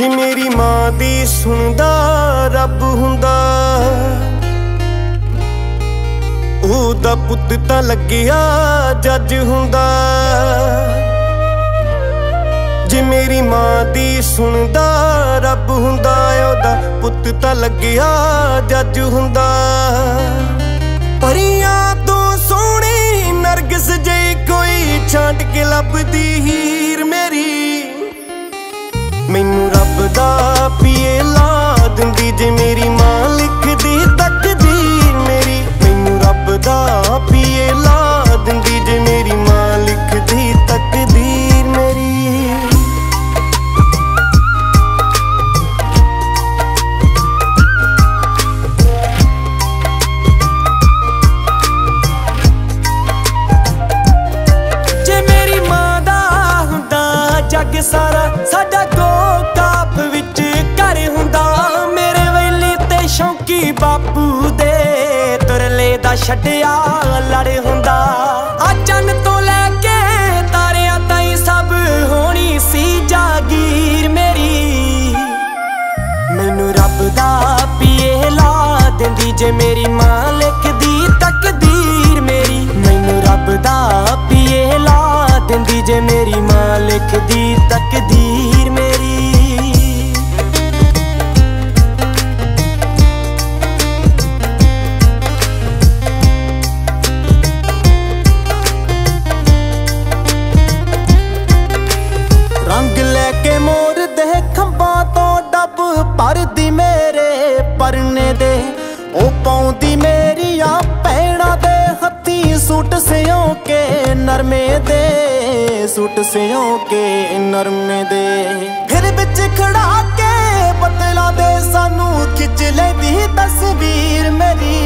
मेरी मां दी सुनदा रब हुंदा, ओदा पुत्त तां लग्गिया जज हुंदा। जे मेरी मां दी सुनदा रब हुंदा, ओदा पुत्त तां लग्गिया जज हुंदा। परियां तो सोहणी नरगिस जे कोई छांट के लभदी हीर मेरी, मैनू रब दा पिए ला दिंदी जे मेरी मां लिखदी तकदीर मेरी। मैनू रब दा पिए ला दिंदी जे मेरी मां लिखदी तकदीर मेरी। जे मेरी मां दा हुंदा जग सारा, साडा बापू दे तुरले दा छड्डिया लड़ हुंदा। चन्न तो लैके तारियां ताईं सब होनी सी जागीर मेरी। मैनू रब दा पिए ला दिंदी जे मेरी मां लिखदी तकदीर मेरी। मैनू रब दा पिए ला दिंदी जे मेरी मां लिखदी तकदीर मेरी। भरदी मेरे परने दे ओ पाउंदी मेरिया भैणा दे हत्थी सूट सियों के नरमे दे, सूट सियों के नरमे दे। फिर बिच खड़ा के बदला दे सानू खिच लेंदी तस्वीर मेरी।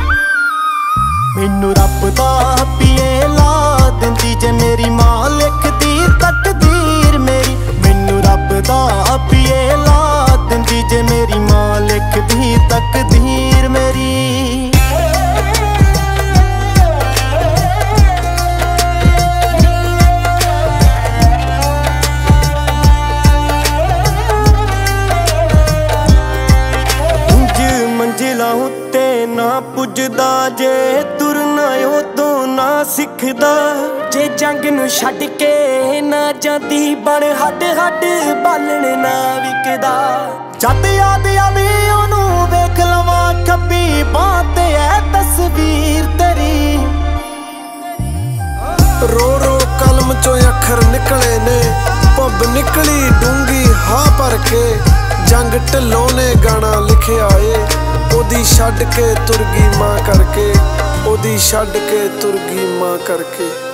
मैनू रब दा पिए ला दिंदी जे मेरी मां लिखदी तकदीर मेरी। मैनू रब दा पिए ला दिंदी जे मेरी मां लिखदी तकदीर मेरी। इंज मंजिलां उत्ते ना पुजदा जे तुरना उदों ना सिखदा। जे जंग नूं छड्ड के ना जांदी बण हड हड बालण ना विकदा। जद याद आवे ओनू वेख लवां खब्बी बां ते ऐ तस्वीर तेरी। रो रो कलम चों अखर निकले ने, पब निकली डूंगी हा भर के। जंग ढिल्लों ने गाना लिखिया ए, ओदी छड्ड के तुर गई मां करके, ओदी छड्ड के तुर गई मां करके।